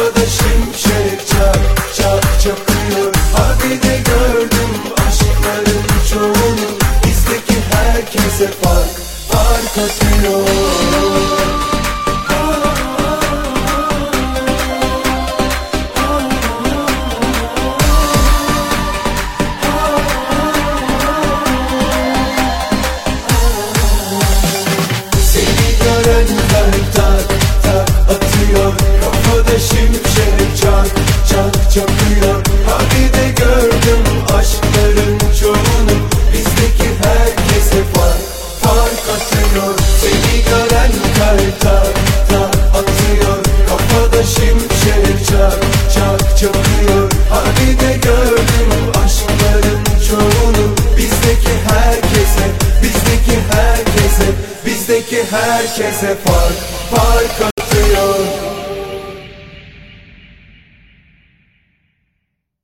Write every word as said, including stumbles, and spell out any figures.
Kafada şimşek çak çak çakıyor. Hadi de gördüm aşkların çoğunu. Bizdeki herkese fark fark atıyor. Şimşek çak çak çakıyor. Hadi de gördüm aşkların çoğunu. Bizdeki herkese fark fark atıyor. Seni gören kalp tak tak atıyor. Kafada şimşek çak çak çakıyor. Hadi de gördüm aşkların çoğunu. Bizdeki herkese, bizdeki herkese, bizdeki herkese fark fark atıyor.